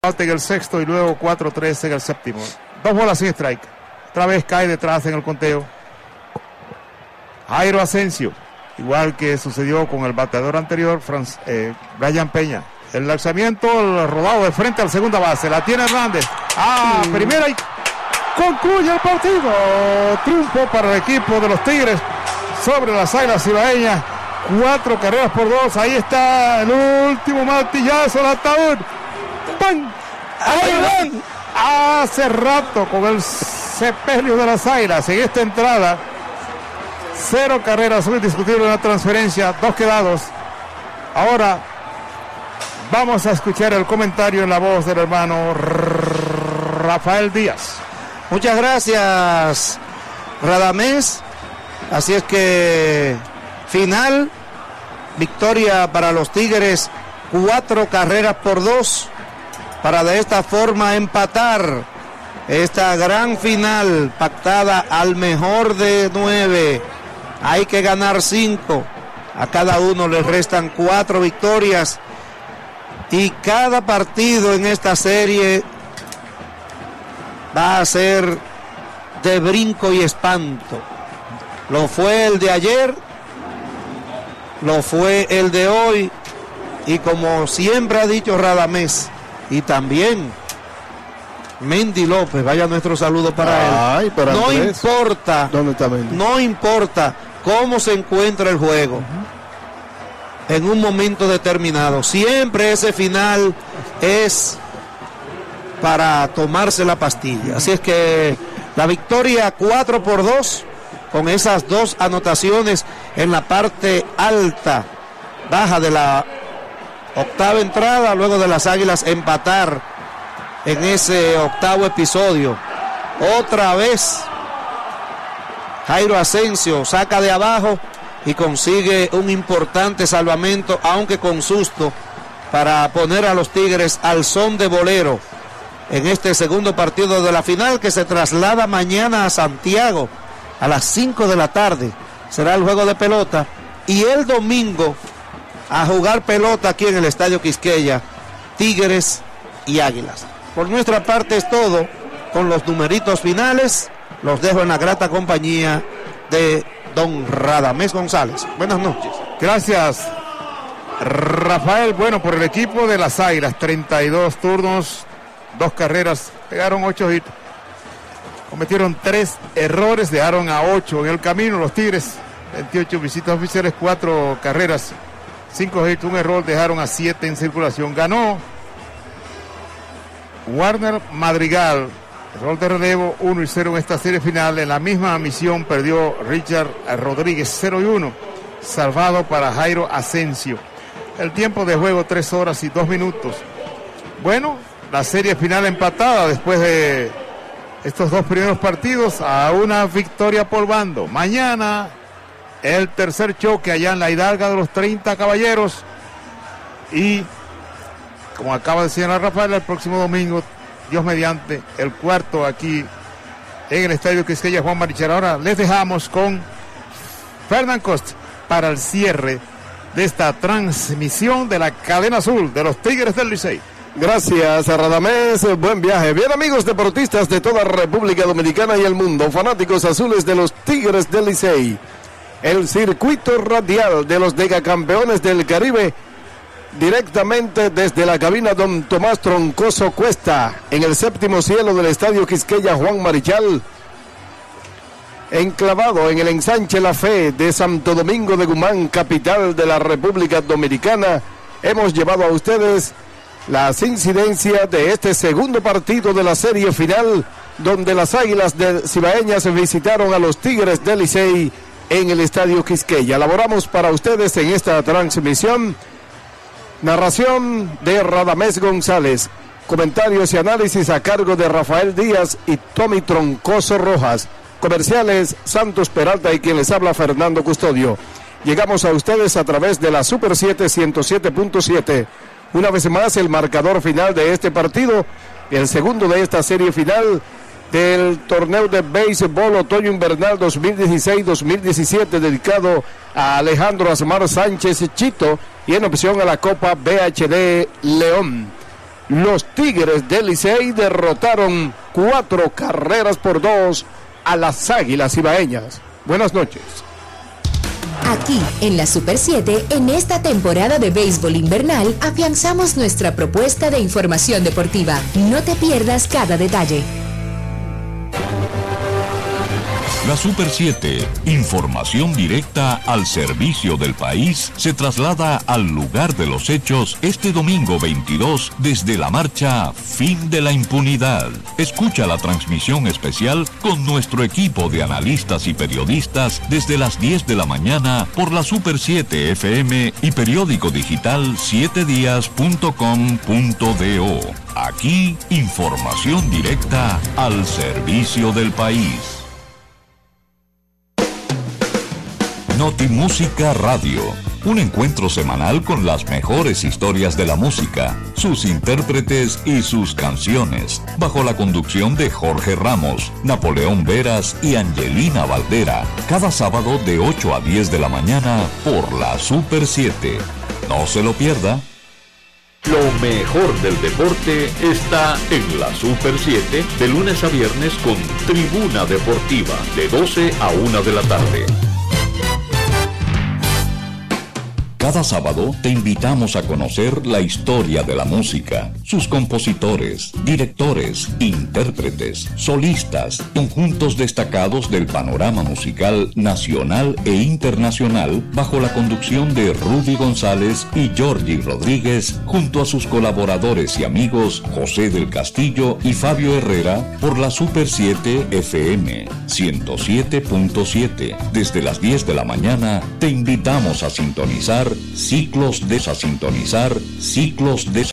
En el sexto y luego 4-3 en el séptimo. 2 bolas sin strike. Otra vez cae detrás en el conteo Jairo Asensio, igual que sucedió con el bateador anterior, Brian Peña. El lanzamiento, el rodado de frente al segunda base, la tiene Hernández. Primera y concluye el partido. Triunfo para el equipo de los Tigres sobre las Águilas Cibaeñas. 4 carreras por 2. Ahí está el último martillazo, el ataúd. ¡Pam! Hace rato con el sepelio de las Águilas en esta entrada. 0 carreras, muy discutible la transferencia, 2 quedados. Ahora vamos a escuchar el comentario en la voz del hermano Rafael Díaz. Muchas gracias, Radamés. Así es que final, victoria para los Tigres, 4 carreras por 2. Para de esta forma empatar esta gran final pactada al mejor de 9. Hay que ganar 5. A cada uno le restan 4 victorias. Y cada partido en esta serie va a ser de brinco y espanto. Lo fue el de ayer, lo fue el de hoy. Y como siempre ha dicho Radamés, y también Mendy López, vaya nuestro saludo para él. No Andrés, importa, ¿dónde está Mendy? No importa cómo se encuentra el juego en un momento determinado. Siempre ese final es para tomarse la pastilla. Así es que la victoria 4 por 2 con esas 2 anotaciones en la parte alta, baja de la octava entrada, luego de las Águilas empatar en ese octavo episodio. Otra vez Jairo Asensio saca de abajo y consigue un importante salvamento, aunque con susto, para poner a los Tigres al son de bolero en este segundo partido de la final, que se traslada mañana a Santiago a las 5 de la tarde. Será el juego de pelota, y el domingo a jugar pelota aquí en el Estadio Quisqueya, Tigres y Águilas. Por nuestra parte es todo. Con los numeritos finales los dejo en la grata compañía de don Radamés González. Buenas noches. Gracias, Rafael. Bueno, por el equipo de las Águilas, 32 turnos, 2 carreras, pegaron 8 hits, cometieron 3 errores, dejaron a 8 en el camino. Los Tigres, 28 visitas oficiales, 4 carreras, 5 hits, 1 error, dejaron a 7 en circulación. Ganó Warner Madrigal, rol de relevo, 1-0 en esta serie final. En la misma misión perdió Richard Rodríguez, 0-1, salvado para Jairo Asensio. El tiempo de juego 3 horas y 2 minutos. Bueno, la serie final empatada después de estos 2 primeros partidos, a una victoria por bando. Mañana el tercer choque allá en la Hidalga de los 30 Caballeros, y como acaba de señalar Rafael, el próximo domingo, Dios mediante, el cuarto aquí en el Estadio Quisqueya Juan Marichal. Ahora les dejamos con Fernán Costa para el cierre de esta transmisión de la cadena azul de los Tigres del Licey. Gracias a Radamés, buen viaje. Bien, amigos deportistas de toda República Dominicana y el mundo, fanáticos azules de los Tigres del Licey, el circuito radial de los decacampeones del Caribe, directamente desde la cabina don Tomás Troncoso Cuesta, en el séptimo cielo del Estadio Quisqueya Juan Marichal, enclavado en el ensanche La Fe de Santo Domingo de Guzmán, capital de la República Dominicana. Hemos llevado a ustedes las incidencias de este segundo partido de la serie final, donde las Águilas Cibaeñas visitaron a los Tigres del Licey en el Estadio Quisqueya. Laboramos para ustedes en esta transmisión. Narración de Radamés González. Comentarios y análisis a cargo de Rafael Díaz y Tommy Troncoso Rojas. Comerciales Santos Peralta y quien les habla Fernando Custodio. Llegamos a ustedes a través de la Super 7 107.7. Una vez más el marcador final de este partido, el segundo de esta serie final del torneo de béisbol otoño invernal 2016-2017, dedicado a Alejandro Asmar Sánchez Chito y en opción a la Copa BHD León. Los Tigres del Licey derrotaron 4-2 a las Águilas Ibaeñas. Buenas noches. Aquí, en la Super 7, en esta temporada de béisbol invernal, afianzamos nuestra propuesta de información deportiva. No te pierdas cada detalle. La Super 7, información directa al servicio del país, se traslada al lugar de los hechos este domingo 22 desde la marcha Fin de la Impunidad. Escucha la transmisión especial con nuestro equipo de analistas y periodistas desde las 10 de la mañana por la Super 7 FM y periódico digital 7días.com.do. Aquí, información directa al servicio del país. Notimúsica Radio, un encuentro semanal con las mejores historias de la música, sus intérpretes y sus canciones, bajo la conducción de Jorge Ramos, Napoleón Veras y Angelina Valdera, cada sábado de 8 a 10 de la mañana por la Super 7. No se lo pierda. Lo mejor del deporte está en la Super 7, de lunes a viernes con Tribuna Deportiva, de 12 a 1 de la tarde. Cada sábado te invitamos a conocer la historia de la música, sus compositores, directores, intérpretes, solistas, conjuntos destacados del panorama musical nacional e internacional bajo la conducción de Rudy González y Georgie Rodríguez junto a sus colaboradores y amigos José del Castillo y Fabio Herrera por la Super 7 FM 107.7. Desde las 10 de la mañana te invitamos a sintonizar Ciclos de